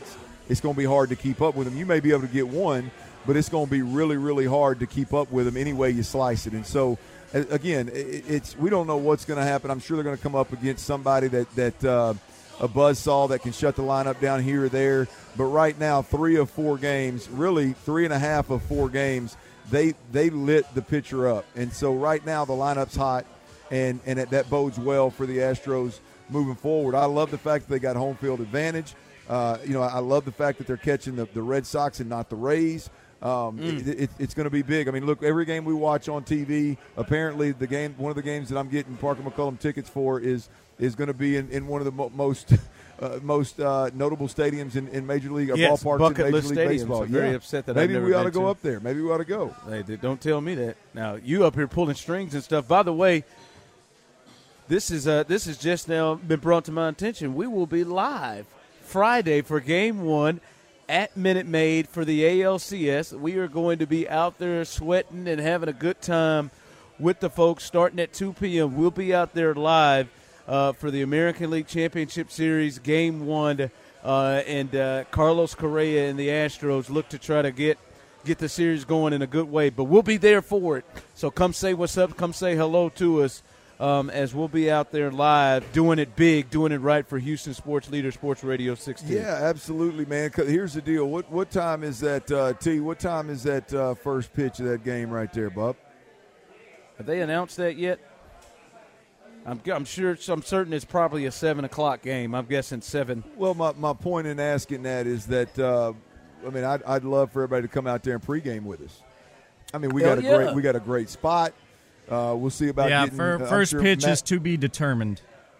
it's going to be hard to keep up with them. You may be able to get one, but it's going to be really, really hard to keep up with them any way you slice it. And so, again, it's we don't know what's going to happen. I'm sure they're going to come up against somebody that that uh, a buzzsaw that can shut the lineup down here or there. But right now, three of four games, really three and a half of four games, they they lit the pitcher up. And so right now the lineup's hot, and and it, that bodes well for the Astros moving forward. I love the fact that they got home field advantage. Uh, you know, I love the fact that they're catching the, the Red Sox and not the Rays. Um, mm. it, it, it's going to be big. I mean, look, every game we watch on T V, apparently the game, one of the games that I'm getting Parker McCullum tickets for is is going to be in, in one of the mo- most uh, most uh, notable stadiums in, in Major League, yes, ballparks bucket in Major list League stadiums. Baseball. I'm very yeah. upset that Maybe I've never we ought to been go to. up there. Maybe we ought to go. Hey, don't tell me that. Now, you up here pulling strings and stuff. By the way, this is uh, this has just now been brought to my attention. We will be live Friday for Game One at Minute Maid for the A L C S. We are going to be out there sweating and having a good time with the folks starting at two p.m. We'll be out there live uh, for the American League Championship Series Game One, uh, and uh, Carlos Correa and the Astros look to try to get get the series going in a good way. But we'll be there for it. So come say what's up. Come say hello to us. Um, as we'll be out there live, doing it big, doing it right for Houston Sports Leader, Sports Radio sixteen. Yeah, absolutely, man. 'Cause here's the deal. What what time is that, uh, T? What time is that uh, first pitch of that game right there, Bub? Have they announced that yet? I'm, I'm sure. I'm certain it's probably a seven o'clock game. I'm guessing seven. Well, my, my point in asking that is that uh, I mean I'd, I'd love for everybody to come out there and pregame with us. I mean we Hell got a yeah. great we got a great spot. Uh, we'll see about yeah, getting, for uh, first sure pitch Matt, is to be determined.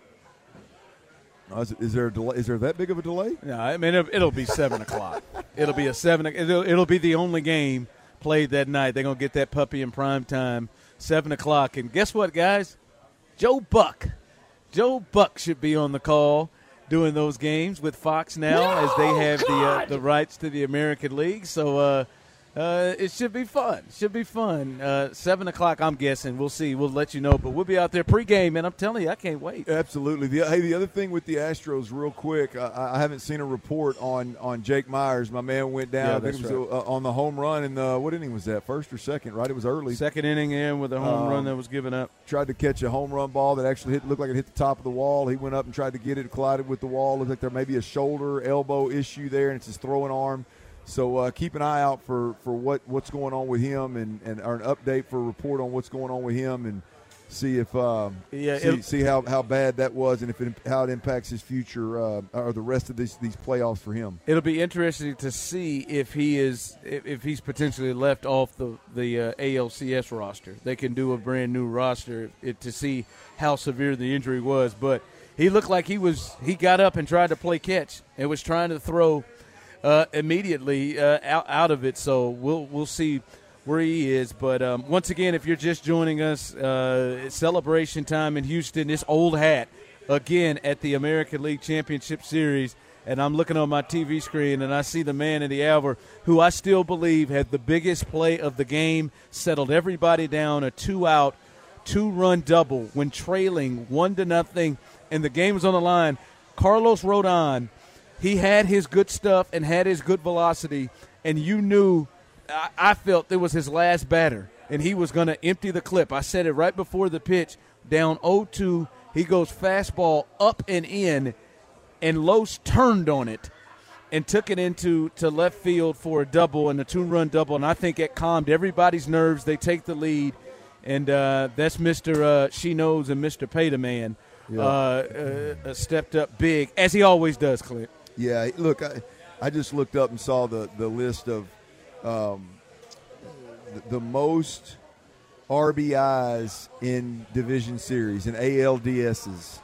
Uh, is, is there a delay? Is there that big of a delay? No, I mean it'll, it'll be seven o'clock. It'll be a seven. It'll, it'll be the only game played that night. They're gonna get that puppy in prime time, seven o'clock. And guess what, guys? Joe Buck, Joe Buck should be on the call doing those games with Fox now, no, as they have the uh, the rights to the American League. So. Uh, Uh, it should be fun. Should be fun. Uh, Seven o'clock, I'm guessing. We'll see. We'll let you know. But we'll be out there pregame, and I'm telling you, I can't wait. Absolutely. The, hey, the other thing with the Astros, real quick, I, I haven't seen a report on, on Jake Myers. My man went down. Yeah, I think it was right. uh, on the home run. And uh, what inning was that? First or second? Right. It was early. Second inning in with a home um, run that was given up. Tried to catch a home run ball that actually hit, looked like it hit the top of the wall. He went up and tried to get it, collided with the wall. Looked like there may be a shoulder, elbow issue there, and it's his throwing arm. So uh, keep an eye out for, for what, what's going on with him, and, and or an update for a report on what's going on with him, and see if um, yeah, see, see how, how bad that was, and if it, how it impacts his future uh, or the rest of these these playoffs for him. It'll be interesting to see if he is if, if he's potentially left off the the uh, A L C S roster. They can do a brand new roster it, to see how severe the injury was, but he looked like he was he got up and tried to play catch and was trying to throw. Uh, immediately uh, out, out of it, so we'll we'll see where he is. But um, once again, if you're just joining us, uh, it's celebration time in Houston. This old hat again at the American League Championship Series, and I'm looking on my T V screen and I see the man in the hour who I still believe had the biggest play of the game, settled everybody down, a two-out, two-run double when trailing one to nothing, and the game was on the line. Carlos Rodon. He had his good stuff and had his good velocity, and you knew I, I felt it was his last batter, and he was going to empty the clip. I said it right before the pitch, down oh two. He goes fastball up and in, and Los turned on it and took it into to left field for a double and a two-run double, and I think it calmed everybody's nerves. They take the lead, and uh, that's Mister Uh, She Knows and Mister Pay-to-Man yeah. uh, uh, stepped up big, as he always does, Clint. Yeah, look, I, I just looked up and saw the, the list of um, the, the most R B Is in Division Series, in A L D S's.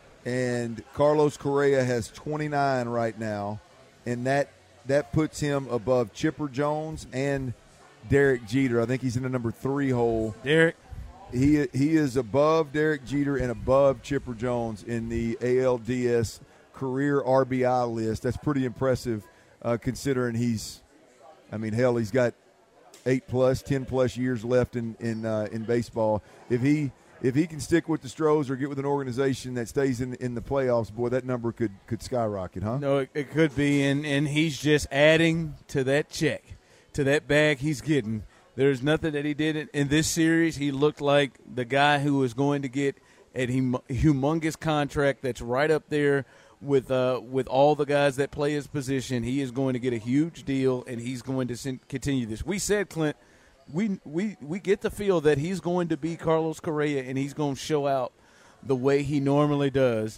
And Carlos Correa has twenty-nine right now, and that that puts him above Chipper Jones and Derek Jeter. I think he's in the number three hole. Derek. He, he is above Derek Jeter and above Chipper Jones in the A L D S career R B I list. That's pretty impressive uh, considering he's, I mean, hell, he's got eight plus, ten plus years left in in uh, in baseball. If he if he can stick with the Stros or get with an organization that stays in in the playoffs, boy, that number could could skyrocket, huh? No, it, it could be, and and he's just adding to that check, to that bag he's getting. There's nothing that he did in, in this series. He looked like the guy who was going to get a humongous contract that's right up there with uh, with all the guys that play his position. He is going to get a huge deal, and he's going to sin- continue this. We said, Clint, we we we get the feel that he's going to be Carlos Correa, and he's going to show out the way he normally does,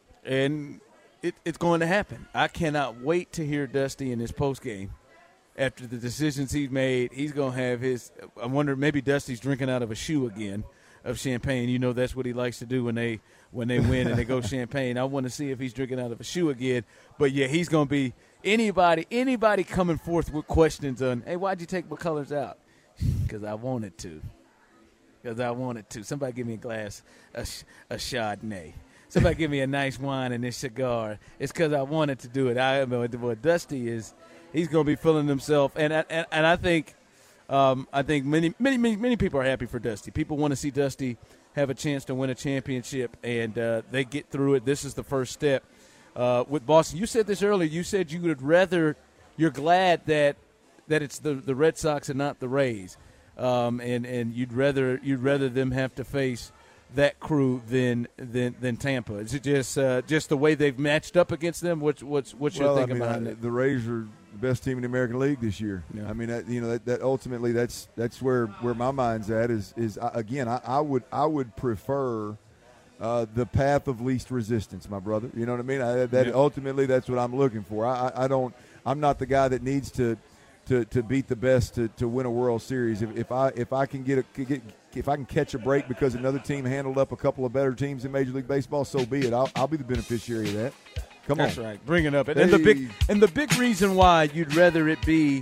and it, it's going to happen. I cannot wait to hear Dusty in his postgame. After the decisions he's made, he's going to have his – I wonder, maybe Dusty's drinking out of a shoe again of champagne. You know that's what he likes to do when they when they win and they go champagne. I want to see if he's drinking out of a shoe again. But, yeah, he's going to be anybody anybody coming forth with questions on, hey, why'd you take McCullers out? Because I wanted to. Because I wanted to. Somebody give me a glass, a, a Chardonnay. Somebody give me a nice wine and this cigar. It's because I wanted to do it. I What Dusty is – he's going to be feeling himself, and and, and I think, um, I think many many many many people are happy for Dusty. People want to see Dusty have a chance to win a championship, and uh, they get through it. This is the first step uh, with Boston. You said this earlier. You said you would rather, you're glad that that it's the, the Red Sox and not the Rays, um, and and you'd rather you'd rather them have to face that crew than than than Tampa. Is it just uh, just the way they've matched up against them? What's what's what's well, your thinking I mean, behind I, it? The Rays are the best team in the American League this year. Yeah. I mean, that, you know, that, that ultimately that's that's where, where my mind's at. Is is uh, again, I, I would I would prefer uh, the path of least resistance, my brother. You know what I mean? I, that yeah. ultimately that's what I'm looking for. I, I don't. I'm not the guy that needs to. To, to beat the best to, to win a World Series. If, if I if I can get a get if I can catch a break because another team handled up a couple of better teams in Major League Baseball, so be it. I'll, I'll be the beneficiary of that. Come That's on, right. Bring it up. And, hey. and the big and the big reason why you'd rather it be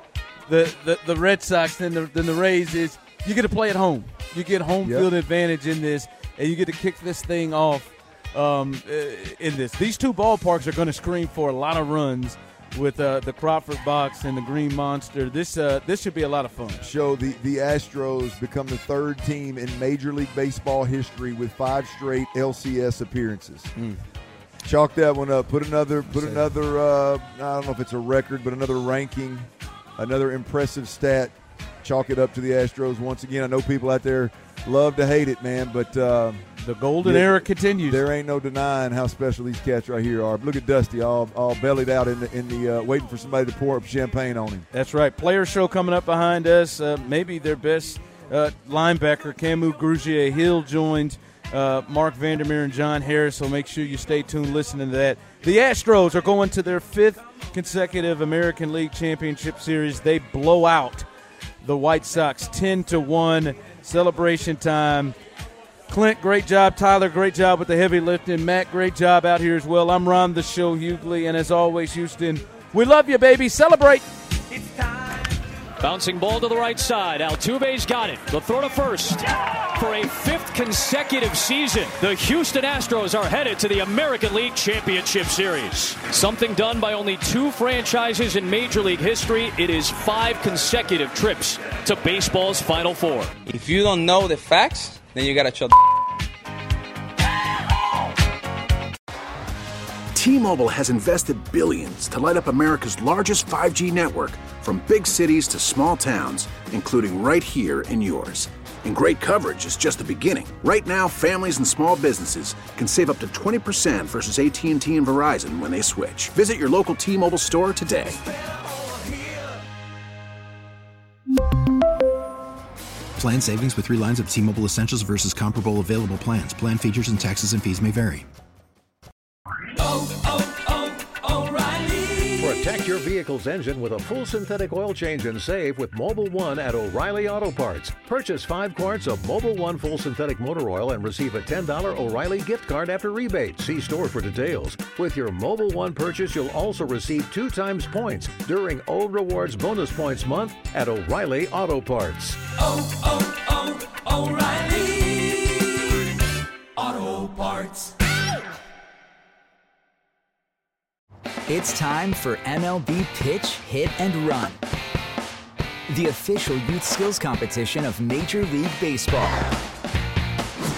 the the, the Red Sox than the than the Rays is you get to play at home. You get home yep. field advantage in this, and you get to kick this thing off um, in this. These two ballparks are going to scream for a lot of runs. With uh, the Crawford Box and the Green Monster, this uh, this should be a lot of fun. Show the, the Astros become the third team in Major League Baseball history with five straight L C S appearances. Mm. Chalk that one up. Put another. Put Same. another. Uh, I don't know if it's a record, but another ranking, another impressive stat. Chalk it up to the Astros once again. I know people out there love to hate it, man, but uh, the golden yeah, era continues. There ain't no denying how special these cats right here are. Look at Dusty, all all bellied out in the in the uh, waiting for somebody to pour up champagne on him. That's right. Player show coming up behind us. Uh, maybe their best uh, linebacker, Camus Grugier-Hill, joins uh, Mark Vandermeer and John Harris. So make sure you stay tuned, listening to that. The Astros are going to their fifth consecutive American League Championship Series. They blow out the White Sox ten to one. Celebration time. Clint, great job. Tyler, great job with the heavy lifting. Matt, great job out here as well. I'm Ron the Show Hughley, and as always, Houston, we love you, baby. Celebrate. Bouncing ball to the right side. Altuve's got it. The throw to first. For a fifth consecutive season, the Houston Astros are headed to the American League Championship Series. Something done by only two franchises in Major League history. It is five consecutive trips to baseball's Final Four. If you don't know the facts, then you gotta chill. T-Mobile has invested billions to light up America's largest five G network, from big cities to small towns, including right here in yours. And great coverage is just the beginning. Right now, families and small businesses can save up to twenty percent versus A T and T and Verizon when they switch. Visit your local T-Mobile store today. Plan savings with three lines of T-Mobile Essentials versus comparable available plans. Plan features and taxes and fees may vary. Oh, oh, oh, O'Reilly. Protect your vehicle's engine with a full synthetic oil change and save with Mobil one at O'Reilly Auto Parts. Purchase five quarts of Mobil one full synthetic motor oil and receive a ten dollars O'Reilly gift card after rebate. See store for details. With your Mobil one purchase, you'll also receive two times points during O Rewards Bonus Points Month at O'Reilly Auto Parts. Oh, oh, oh, O'Reilly Auto Parts. It's time for M L B Pitch, Hit, and Run, the official youth skills competition of Major League Baseball.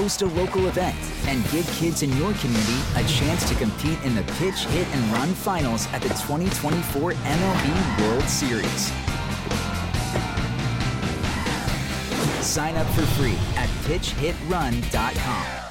host a local event, and give kids in your community a chance to compete in the Pitch, Hit, and Run Finals at the twenty twenty-four M L B World Series. Sign up for free at pitch hit run dot com.